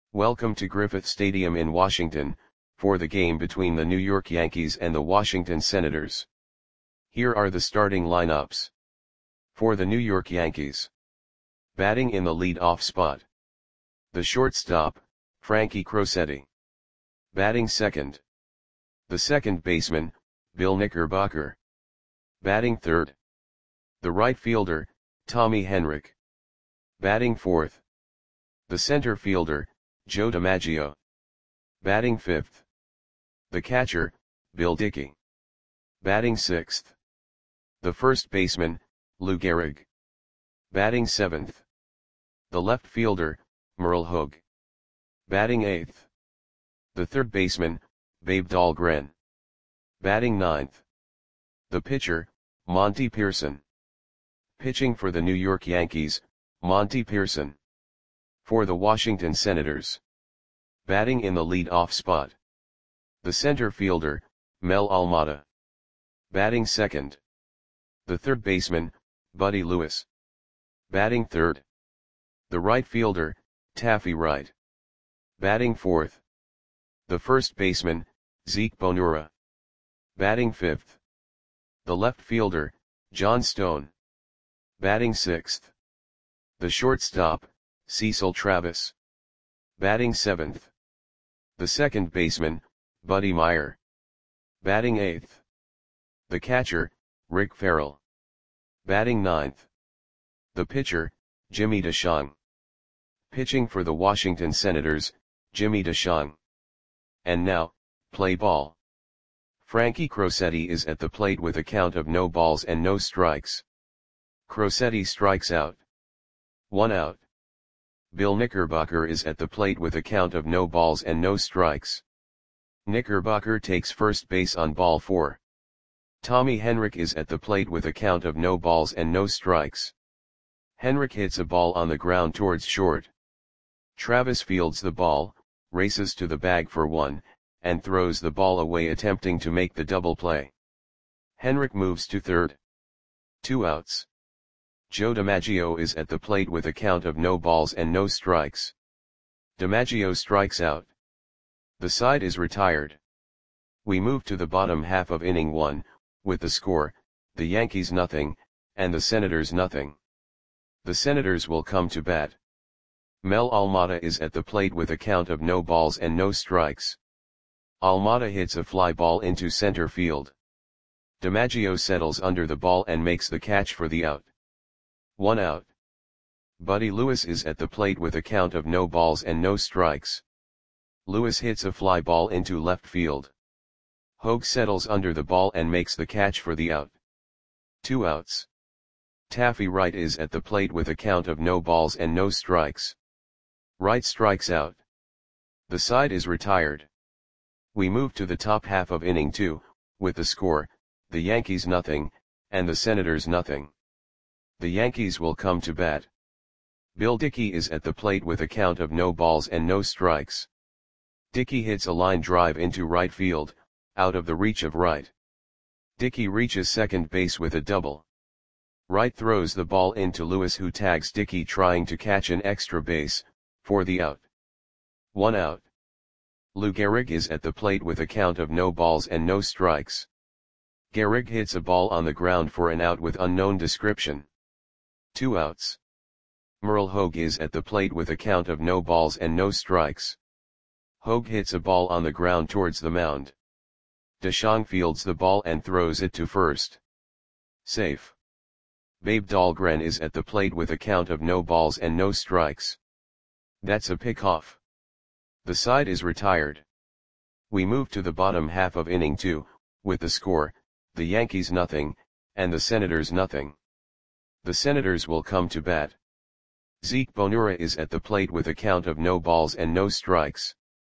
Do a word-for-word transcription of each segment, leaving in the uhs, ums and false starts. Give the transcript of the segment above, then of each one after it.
Welcome to Griffith Stadium in Washington, for the game between the New York Yankees and the Washington Senators. Here are the starting lineups. For the New York Yankees. Batting in the lead-off spot. The shortstop, Frankie Crosetti. Batting second. The second baseman, Bill Knickerbocker. Batting third. The right fielder, Tommy Henrich. Batting fourth. The center fielder, Joe DiMaggio. Batting fifth. The catcher, Bill Dickey. Batting sixth. The first baseman, Lou Gehrig. Batting seventh. The left fielder, Merle Hogue. Batting eighth. The third baseman, Babe Dahlgren. Batting ninth. The pitcher, Monty Pearson. Pitching for the New York Yankees, Monty Pearson. For the Washington Senators. Batting in the lead-off spot. The center fielder, Mel Almada. Batting second. The third baseman, Buddy Lewis. Batting third. The right fielder, Taffy Wright. Batting fourth. The first baseman, Zeke Bonura. Batting fifth. The left fielder, John Stone. Batting sixth. The shortstop, Cecil Travis. Batting seventh. The second baseman, Buddy Meyer. Batting eighth. The catcher, Rick Farrell. Batting ninth. The pitcher, Jimmy DeShong. Pitching for the Washington Senators, Jimmy DeShong. And now, play ball. Frankie Crosetti is at the plate with a count of no balls and no strikes. Crosetti strikes out. One out. Bill Knickerbocker is at the plate with a count of no balls and no strikes. Knickerbocker takes first base on ball four. Tommy Henrich is at the plate with a count of no balls and no strikes. Henrich hits a ball on the ground towards short. Travis fields the ball, races to the bag for one, and throws the ball away attempting to make the double play. Henrich moves to third. Two outs. Joe DiMaggio is at the plate with a count of no balls and no strikes. DiMaggio strikes out. The side is retired. We move to the bottom half of inning one, with the score, the Yankees nothing, and the Senators nothing. The Senators will come to bat. Mel Almada is at the plate with a count of no balls and no strikes. Almada hits a fly ball into center field. DiMaggio settles under the ball and makes the catch for the out. One out. Buddy Lewis is at the plate with a count of no balls and no strikes. Lewis hits a fly ball into left field. Hogue settles under the ball and makes the catch for the out. Two outs. Taffy Wright is at the plate with a count of no balls and no strikes. Wright strikes out. The side is retired. We move to the top half of inning two, with the score, the Yankees nothing, and the Senators nothing. The Yankees will come to bat. Bill Dickey is at the plate with a count of no balls and no strikes. Dickey hits a line drive into right field, out of the reach of Wright. Dickey reaches second base with a double. Wright throws the ball into Lewis, who tags Dickey trying to catch an extra base, for the out. One out. Lou Gehrig is at the plate with a count of no balls and no strikes. Gehrig hits a ball on the ground for an out with unknown description. Two outs. Merle Hogue is at the plate with a count of no balls and no strikes. Hogue hits a ball on the ground towards the mound. DeShong fields the ball and throws it to first. Safe. Babe Dahlgren is at the plate with a count of no balls and no strikes. That's a pickoff. The side is retired. We move to the bottom half of inning two, with the score, the Yankees nothing, and the Senators nothing. The Senators will come to bat. Zeke Bonura is at the plate with a count of no balls and no strikes.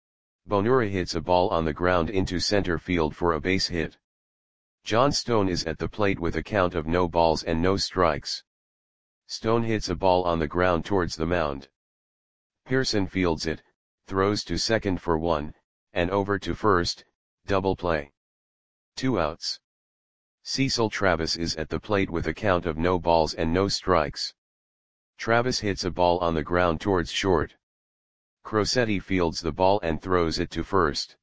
Bonura hits a ball on the ground into center field for a base hit. John Stone is at the plate with a count of no balls and no strikes. Stone hits a ball on the ground towards the mound. Pearson fields it, throws to second for one, and over to first, double play. Two outs. Cecil Travis is at the plate with a count of no balls and no strikes. Travis hits a ball on the ground towards short. Crosetti fields the ball and throws it to first.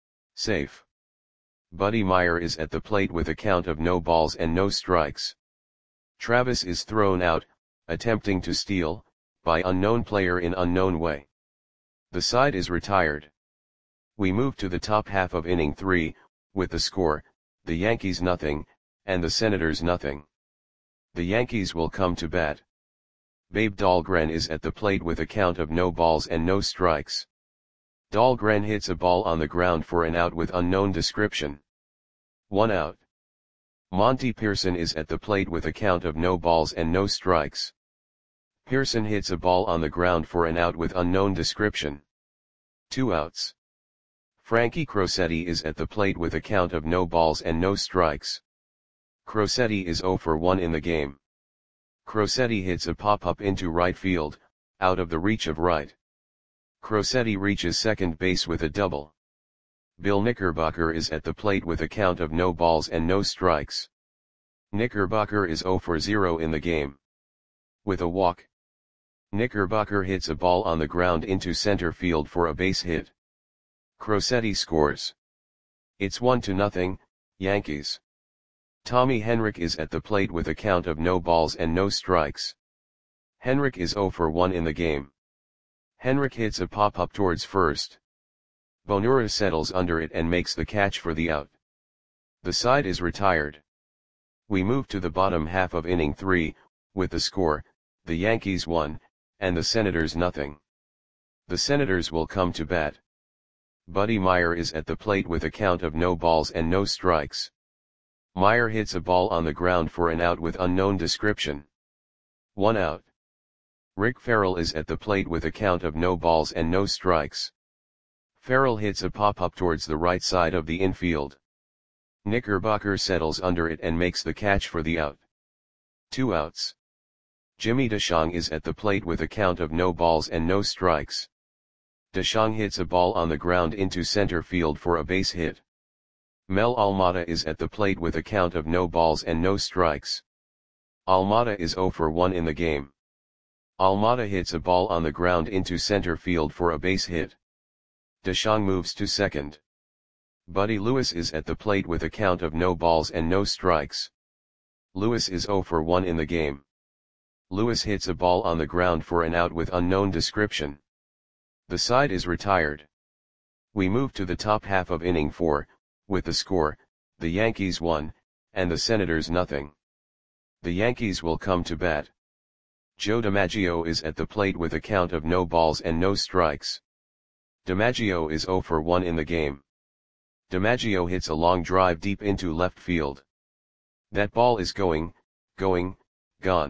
Safe. Buddy Meyer is at the plate with a count of no balls and no strikes. Travis is thrown out, attempting to steal, by unknown player in unknown way. The side is retired. We move to the top half of inning three, with the score, the Yankees nothing, and the Senators nothing. The Yankees will come to bat. Babe Dahlgren is at the plate with a count of no balls and no strikes. Dahlgren hits a ball on the ground for an out with unknown description. One out. Monty Pearson is at the plate with a count of no balls and no strikes. Pearson hits a ball on the ground for an out with unknown description. Two outs. Frankie Crosetti is at the plate with a count of no balls and no strikes. Crosetti is zero for one in the game. Crosetti hits a pop-up into right field, out of the reach of right. Crosetti reaches second base with a double. Bill Knickerbocker is at the plate with a count of no balls and no strikes. Knickerbocker is zero for zero in the game. With a walk, Knickerbocker hits a ball on the ground into center field for a base hit. Crosetti scores. It's one to nothing, Yankees. Tommy Henrich is at the plate with a count of no balls and no strikes. Henrich is zero for one in the game. Henrich hits a pop-up towards first. Bonura settles under it and makes the catch for the out. The side is retired. We move to the bottom half of inning three, with the score, the Yankees one, and the Senators nothing. The Senators will come to bat. Buddy Meyer is at the plate with a count of no balls and no strikes. Meyer hits a ball on the ground for an out with unknown description. One out. Rick Farrell is at the plate with a count of no balls and no strikes. Farrell hits a pop-up towards the right side of the infield. Knickerbocker settles under it and makes the catch for the out. Two outs. Jimmy DeShong is at the plate with a count of no balls and no strikes. DeShong hits a ball on the ground into center field for a base hit. Mel Almada is at the plate with a count of no balls and no strikes. Almada is zero for one in the game. Almada hits a ball on the ground into center field for a base hit. DeShong moves to second. Buddy Lewis is at the plate with a count of no balls and no strikes. Lewis is zero for one in the game. Lewis hits a ball on the ground for an out with unknown description. The side is retired. We move to the top half of inning four, with the score, the Yankees one, and the Senators nothing. The Yankees will come to bat. Joe DiMaggio is at the plate with a count of no balls and no strikes. DiMaggio is zero for one in the game. DiMaggio hits a long drive deep into left field. That ball is going, going, gone.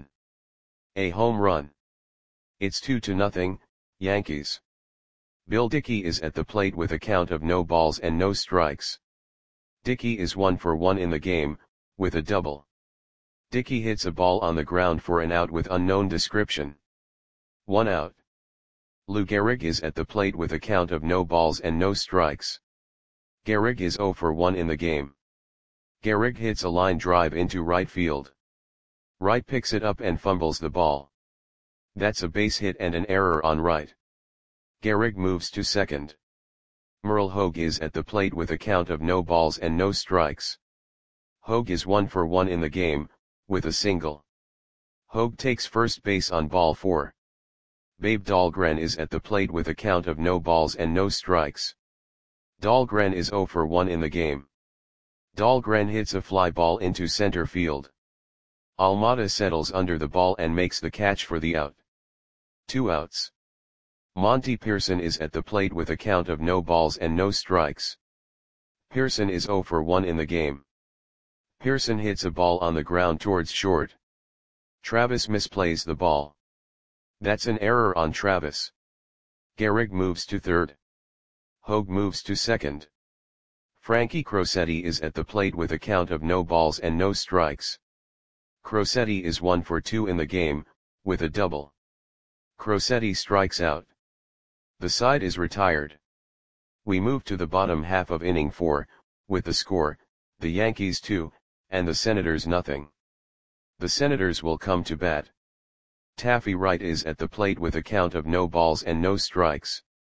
A home run. It's two to nothing, Yankees. Bill Dickey is at the plate with a count of no balls and no strikes. Dickey is one for one in the game, with a double. Dickey hits a ball on the ground for an out with unknown description. One out. Lou Gehrig is at the plate with a count of no balls and no strikes. Gehrig is zero for one in the game. Gehrig hits a line drive into right field. Wright picks it up and fumbles the ball. That's a base hit and an error on Wright. Gehrig moves to second. Merle Hogue is at the plate with a count of no balls and no strikes. Hogue is one for one in the game, with a single. Hogue takes first base on ball four. Babe Dahlgren is at the plate with a count of no balls and no strikes. Dahlgren is zero for one in the game. Dahlgren hits a fly ball into center field. Almada settles under the ball and makes the catch for the out. Two outs. Monty Pearson is at the plate with a count of no balls and no strikes. Pearson is zero for one in the game. Pearson hits a ball on the ground towards short. Travis misplays the ball. That's an error on Travis. Gehrig moves to third. Hogue moves to second. Frankie Crosetti is at the plate with a count of no balls and no strikes. Crosetti is one for two in the game, with a double. Crosetti strikes out. The side is retired. We move to the bottom half of inning four, with the score, the Yankees two, and the Senators nothing. The Senators will come to bat. Taffy Wright is at the plate with a count of no balls and no strikes.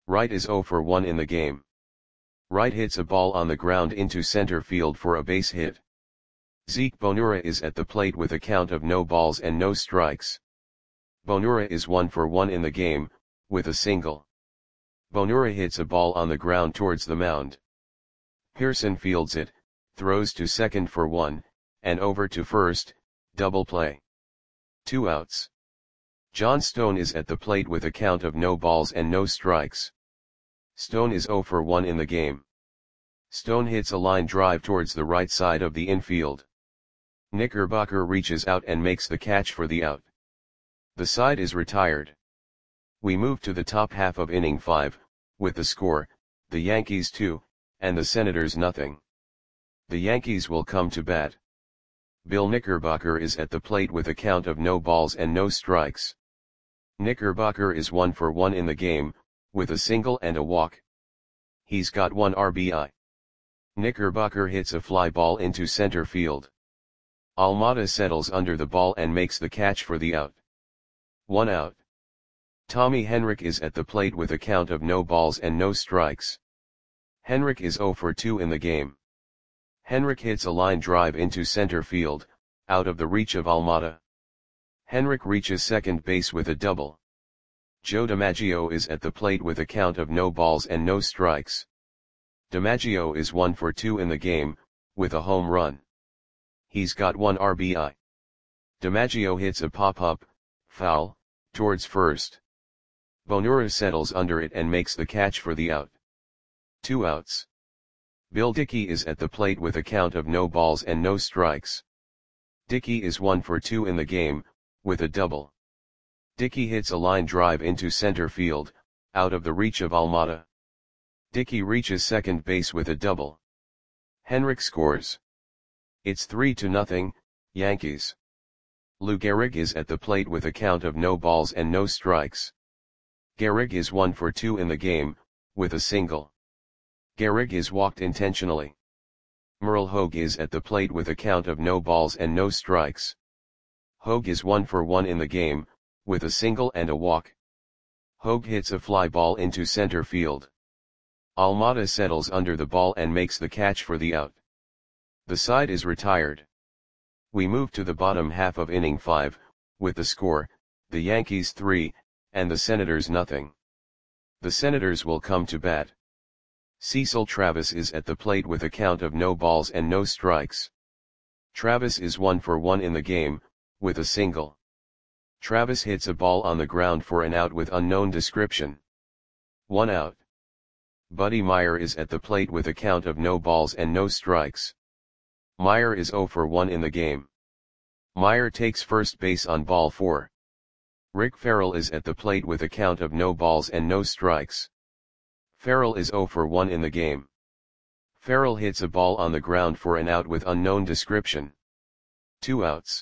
Wright is zero for one in the game. Wright hits a ball on the ground into center field for a base hit. Zeke Bonura is at the plate with a count of no balls and no strikes. Bonura is one for one in the game, with a single. Bonura hits a ball on the ground towards the mound. Pearson fields it, throws to second for one, and over to first, double play. Two outs. John Stone is at the plate with a count of no balls and no strikes. Stone is zero for one in the game. Stone hits a line drive towards the right side of the infield. Knickerbocker reaches out and makes the catch for the out. The side is retired. We move to the top half of inning five, with the score, the Yankees two, and the Senators nothing. The Yankees will come to bat. Bill Knickerbocker is at the plate with a count of no balls and no strikes. Knickerbocker is one for one in the game, with a single and a walk. He's got one R B I. Knickerbocker hits a fly ball into center field. Almada settles under the ball and makes the catch for the out. One out. Tommy Henrich is at the plate with a count of no balls and no strikes. Henrich is zero for two in the game. Henrich hits a line drive into center field, out of the reach of Almada. Henrich reaches second base with a double. Joe DiMaggio is at the plate with a count of no balls and no strikes. DiMaggio is one for two in the game, with a home run. He's got one R B I. DiMaggio hits a pop-up, foul, towards first. Bonura settles under it and makes the catch for the out. Two outs. Bill Dickey is at the plate with a count of no balls and no strikes. Dickey is one for two in the game, with a double. Dickey hits a line drive into center field, out of the reach of Almada. Dickey reaches second base with a double. Henrich scores. It's three to nothing, Yankees. Lou Gehrig is at the plate with a count of no balls and no strikes. Gehrig is one for two in the game, with a single. Gehrig is walked intentionally. Merle Hogue is at the plate with a count of no balls and no strikes. Hogue is one for one in the game, with a single and a walk. Hogue hits a fly ball into center field. Almada settles under the ball and makes the catch for the out. The side is retired. We move to the bottom half of inning five, with the score, the Yankees three, and the Senators nothing. The Senators will come to bat. Cecil Travis is at the plate with a count of no balls and no strikes. Travis is one for one in the game, with a single. Travis hits a ball on the ground for an out with unknown description. One out. Buddy Meyer is at the plate with a count of no balls and no strikes. Meyer is zero for one in the game. Meyer takes first base on ball four. Rick Farrell is at the plate with a count of no balls and no strikes. Farrell is zero for one in the game. Farrell hits a ball on the ground for an out with unknown description. Two outs.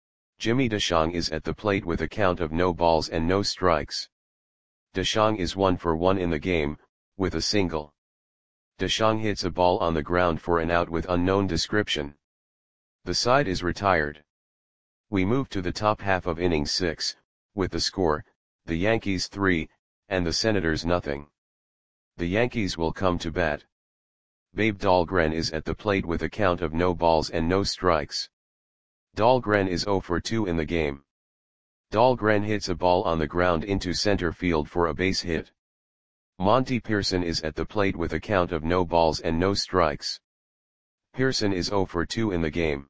Jimmy DeShong is at the plate with a count of no balls and no strikes. DeShong is one for one in the game, with a single. DeShong hits a ball on the ground for an out with unknown description. The side is retired. We move to the top half of inning six, with the score, the Yankees three, and the Senators nothing. The Yankees will come to bat. Babe Dahlgren is at the plate with a count of no balls and no strikes. Dahlgren is zero for two in the game. Dahlgren hits a ball on the ground into center field for a base hit. Monty Pearson is at the plate with a count of no balls and no strikes. Pearson is zero for two in the game.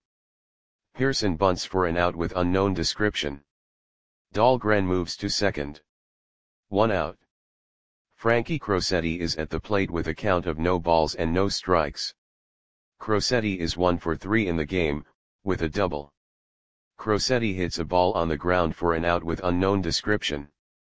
Pearson bunts for an out with unknown description. Dahlgren moves to second. One out. Frankie Crosetti is at the plate with a count of no balls and no strikes. Crosetti is one for three in the game, with a double. Crosetti hits a ball on the ground for an out with unknown description.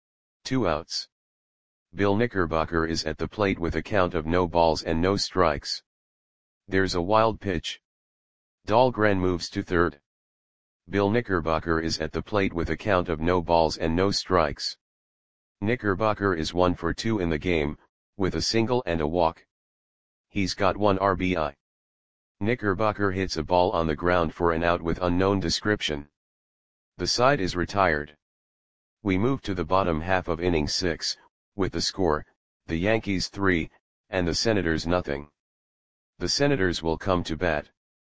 Two outs. Bill Knickerbocker is at the plate with a count of no balls and no strikes. There's a wild pitch. Dahlgren moves to third. Bill Knickerbocker is at the plate with a count of no balls and no strikes. Knickerbocker is one for two in the game, with a single and a walk. He's got one R B I. Knickerbocker hits a ball on the ground for an out with unknown description. The side is retired. We move to the bottom half of inning six, with the score, the Yankees three, and the Senators nothing. The Senators will come to bat.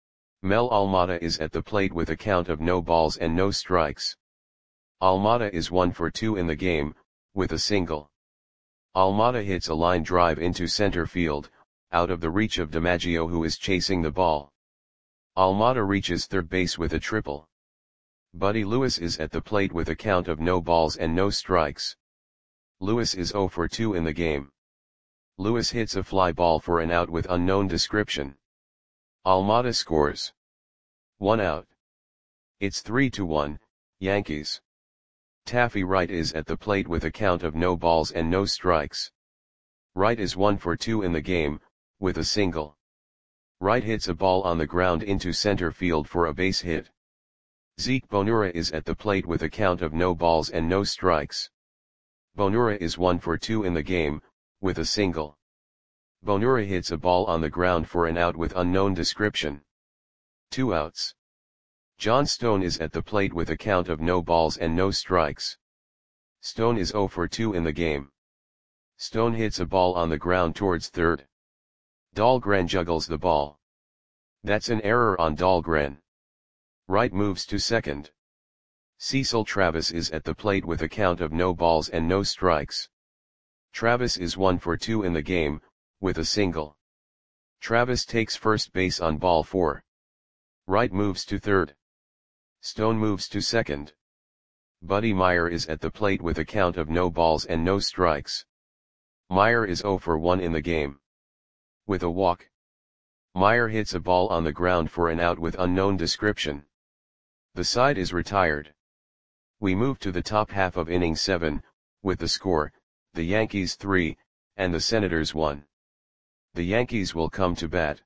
Mel Almada is at the plate with a count of no balls and no strikes. Almada is one for two in the game, with a single. Almada hits a line drive into center field, out of the reach of DiMaggio, who is chasing the ball. Almada reaches third base with a triple. Buddy Lewis is at the plate with a count of no balls and no strikes. Lewis is zero for two in the game. Lewis hits a fly ball for an out with unknown description. Almada scores. One out. It's three to one, Yankees. Taffy Wright is at the plate with a count of no balls and no strikes. Wright is one for two in the game, with a single. Wright hits a ball on the ground into center field for a base hit. Zeke Bonura is at the plate with a count of no balls and no strikes. Bonura is one for two in the game, with a single. Bonura hits a ball on the ground for an out with unknown description. Two outs. John Stone is at the plate with a count of no balls and no strikes. Stone is zero for two in the game. Stone hits a ball on the ground towards third. Dahlgren juggles the ball. That's an error on Dahlgren. Wright moves to second. Cecil Travis is at the plate with a count of no balls and no strikes. Travis is one for two in the game, with a single. Travis takes first base on ball four. Wright moves to third. Stone moves to second. Buddy Meyer is at the plate with a count of no balls and no strikes. Meyer is zero for one in the game. With a walk. Meyer hits a ball on the ground for an out with unknown description. The side is retired. We move to the top half of inning seven, with the score, the Yankees three, and the Senators one. The Yankees will come to bat.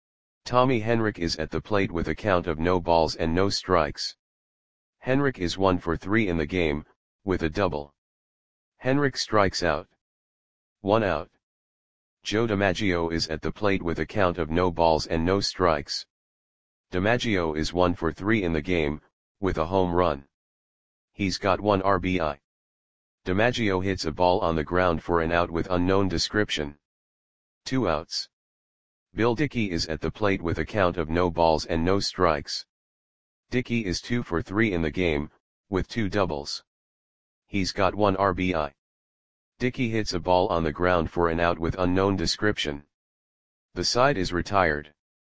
Tommy Henrich is at the plate with a count of no balls and no strikes. Henrich is one for three in the game, with a double. Henrich strikes out. One out. Joe DiMaggio is at the plate with a count of no balls and no strikes. DiMaggio is one for three in the game, with a home run. He's got one R B I. DiMaggio hits a ball on the ground for an out with unknown description. Two outs. Bill Dickey is at the plate with a count of no balls and no strikes. Dickey is two for three in the game, with two doubles. He's got one R B I. Dickey hits a ball on the ground for an out with unknown description. The side is retired.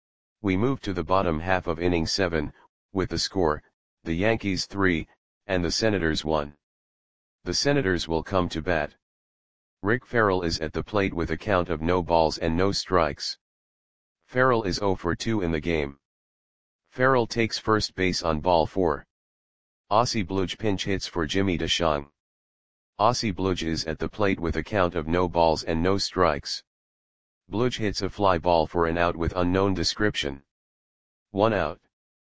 We move to the bottom half of inning seven, with the score, the Yankees three, and the Senators one. The Senators will come to bat. Rick Farrell is at the plate with a count of no balls and no strikes. Farrell is zero for two in the game. Farrell takes first base on ball four. Ossie Bluge pinch hits for Jimmy DeShong. Ossie Bluge is at the plate with a count of no balls and no strikes. Bluge hits a fly ball for an out with unknown description. One out.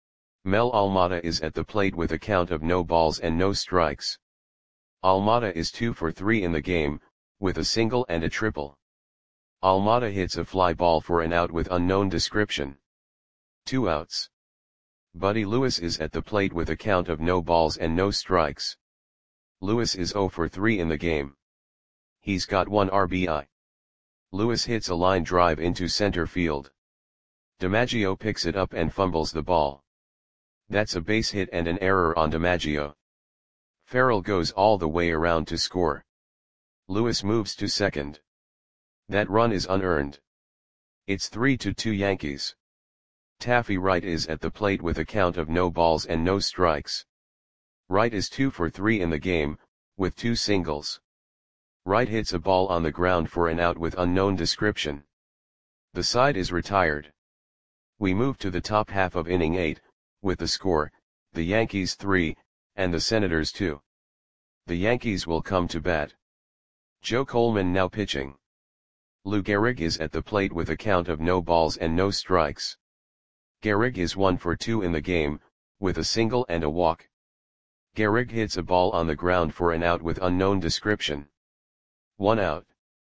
Mel Almada is at the plate with a count of no balls and no strikes. Almada is two for three in the game, with a single and a triple. Almada hits a fly ball for an out with unknown description. Two outs. Buddy Lewis is at the plate with a count of no balls and no strikes. Lewis is zero for three in the game. He's got one R B I. Lewis hits a line drive into center field. DiMaggio picks it up and fumbles the ball. That's a base hit and an error on DiMaggio. Farrell goes all the way around to score. Lewis moves to second. That run is unearned. It's three to two Yankees. Taffy Wright is at the plate with a count of no balls and no strikes. Wright is two for three in the game, with two singles. Wright hits a ball on the ground for an out with unknown description. The side is retired. We move to the top half of inning eight, with the score, the Yankees three, and the Senators two. The Yankees will come to bat. Joe Coleman now pitching. Lou Gehrig is at the plate with a count of no balls and no strikes. Gehrig is one for two in the game, with a single and a walk. Gehrig hits a ball on the ground for an out with unknown description. One out.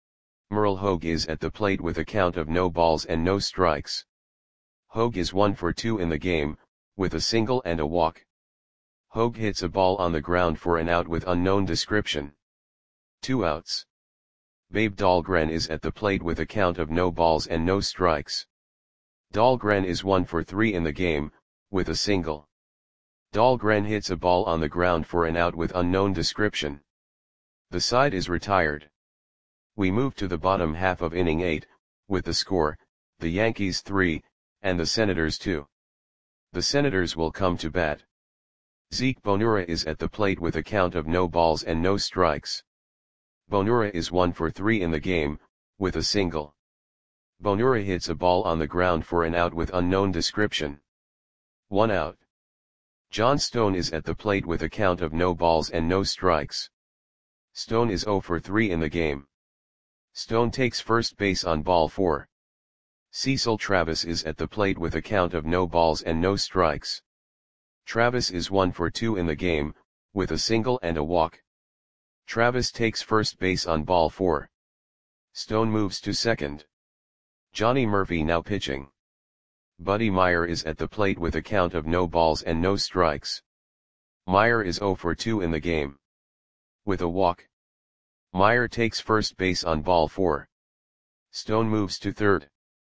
Merle Hogue is at the plate with a count of no balls and no strikes. Hogue is one for two in the game, with a single and a walk. Hogue hits a ball on the ground for an out with unknown description. Two outs. Babe Dahlgren is at the plate with a count of no balls and no strikes. Dahlgren is one for three in the game, with a single. Dahlgren hits a ball on the ground for an out with unknown description. The side is retired. We move to the bottom half of inning eight, with the score, the Yankees three, and the Senators two. The Senators will come to bat. Zeke Bonura is at the plate with a count of no balls and no strikes. Bonura is one for three in the game, with a single. Bonura hits a ball on the ground for an out with unknown description. One out. John Stone is at the plate with a count of no balls and no strikes. Stone is zero for three in the game. Stone takes first base on ball four. Cecil Travis is at the plate with a count of no balls and no strikes. Travis is one for two in the game, with a single and a walk. Travis takes first base on ball four. Stone moves to second. Johnny Murphy now pitching. Buddy Meyer is at the plate with a count of no balls and no strikes. Meyer is zero for two in the game. With a walk. Meyer takes first base on ball four. Stone moves to third.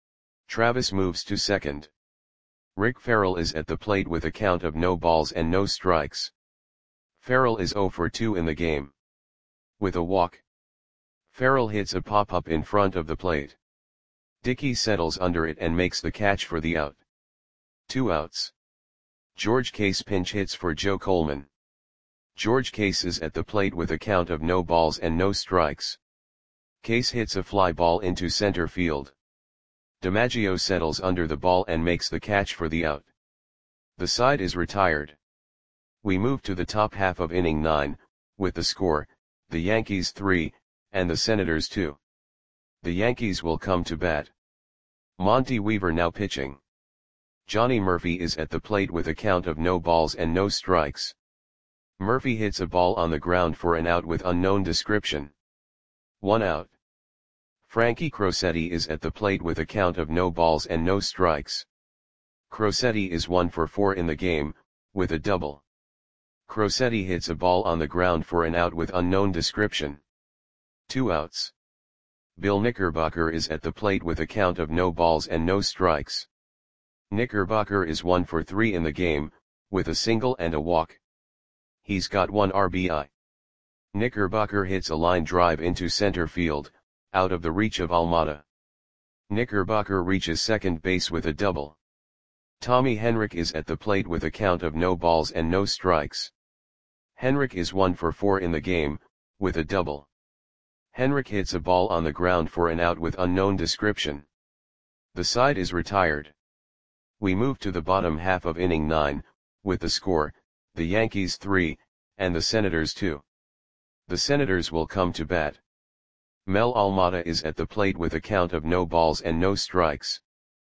Travis moves to second. Rick Farrell is at the plate with a count of no balls and no strikes. Farrell is zero for two in the game. With a walk. Farrell hits a pop-up in front of the plate. Dickey settles under it and makes the catch for the out. Two outs. George Case pinch hits for Joe Coleman. George Case is at the plate with a count of no balls and no strikes. Case hits a fly ball into center field. DiMaggio settles under the ball and makes the catch for the out. The side is retired. We move to the top half of inning nine, with the score, the Yankees three, and the Senators two. The Yankees will come to bat. Monty Weaver now pitching. Johnny Murphy is at the plate with a count of no balls and no strikes. Murphy hits a ball on the ground for an out with unknown description. One out. Frankie Crosetti is at the plate with a count of no balls and no strikes. Crosetti is one for four in the game, with a double. Crosetti hits a ball on the ground for an out with unknown description. Two outs. Bill Knickerbocker is at the plate with a count of no balls and no strikes. Knickerbocker is one for three in the game, with a single and a walk. He's got one R B I. Knickerbocker hits a line drive into center field, out of the reach of Almada. Knickerbocker reaches second base with a double. Tommy Henrich is at the plate with a count of no balls and no strikes. Henrich is one for four in the game, with a double. Henrich hits a ball on the ground for an out with unknown description. The side is retired. We move to the bottom half of inning nine, with the score, the Yankees three, and the Senators two. The Senators will come to bat. Mel Almada is at the plate with a count of no balls and no strikes.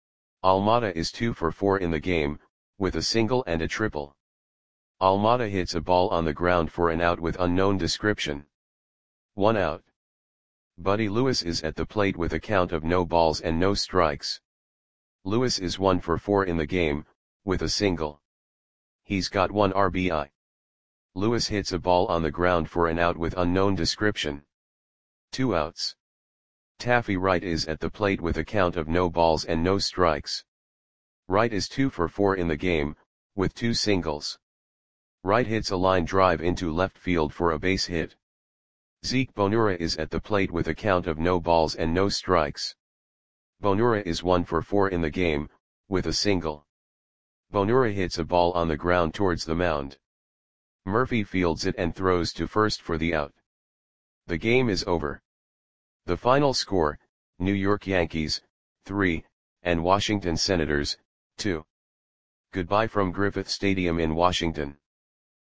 Almada is two for four in the game, with a single and a triple. Almada hits a ball on the ground for an out with unknown description. One out. Buddy Lewis is at the plate with a count of no balls and no strikes. Lewis is one for four in the game, with a single. He's got one R B I. Lewis hits a ball on the ground for an out with unknown description. Two outs. Taffy Wright is at the plate with a count of no balls and no strikes. Wright is two for four in the game, with two singles. Wright hits a line drive into left field for a base hit. Zeke Bonura is at the plate with a count of no balls and no strikes. Bonura is one for four in the game, with a single. Bonura hits a ball on the ground towards the mound. Murphy fields it and throws to first for the out. The game is over. The final score, New York Yankees, three, and Washington Senators, two. Goodbye from Griffith Stadium in Washington.